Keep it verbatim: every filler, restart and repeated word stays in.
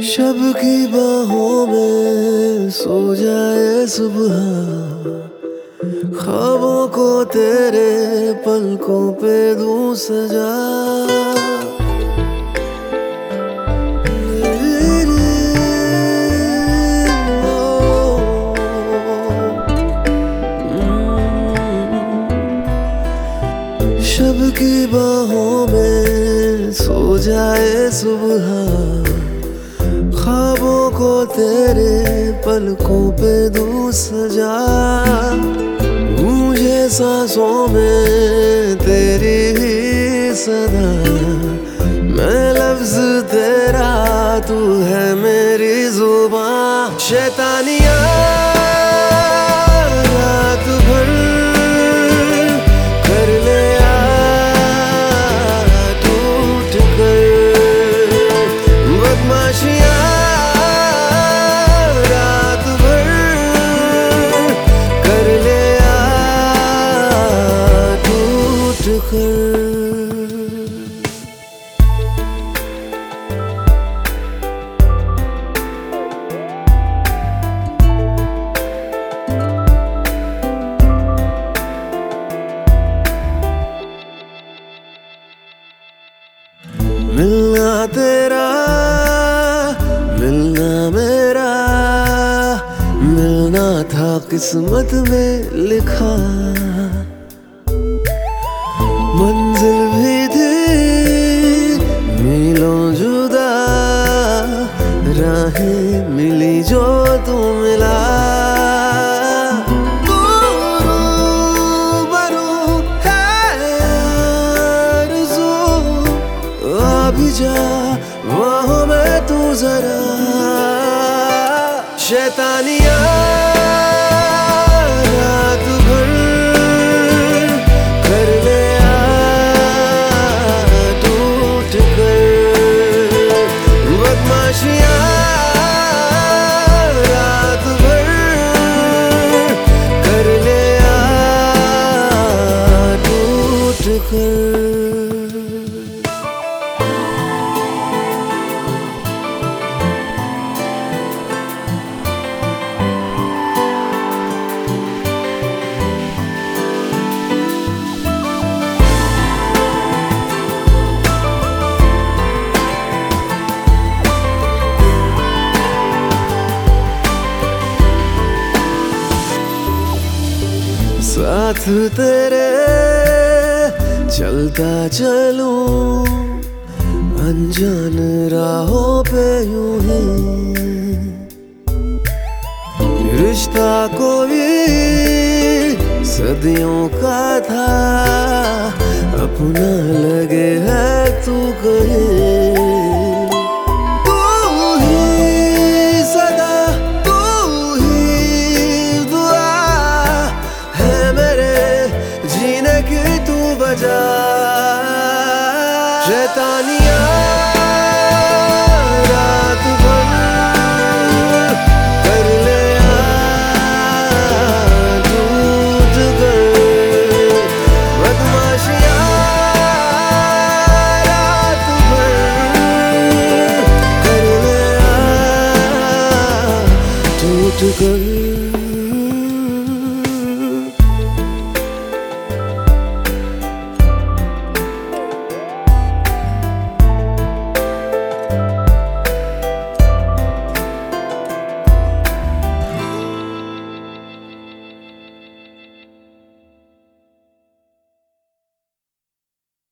शब की बाहों में सो जाए सुबह, ख्वाबों को तेरे पलकों पे दूं सजा। शब की बाहों में सो जाए सुबह, ख्वाबों को तेरे पलकों पे दूं सजा। गूंजे सांसों में तेरी ही सदा, मैं लफ्ज तेरा, तू है मेरी जुबां। शैतानियाँ रात भर कर ले टूट कर, बदमाशियाँ मिलना तेरा, मिलना मेरा, मिलना था किस्मत में लिखा। मंजिल भी थी मीलों जुदा, राहें मिली जो तू मिला। भी जा वहाँ में तू जरा। शैतानियाँ रात भर कर ले टूट कर, बदमाशियाँ रात भर कर ले टूट कर। साथ तेरे चलता चलूं, अनजान राहों पे यूं ही। रिश्ता कोई सदियों का था, अपना लगे है तू कहीं। शैतानियाँ रात भर कर ले टूट कर, बदमाशियाँ रात भर कर ले टूट कर।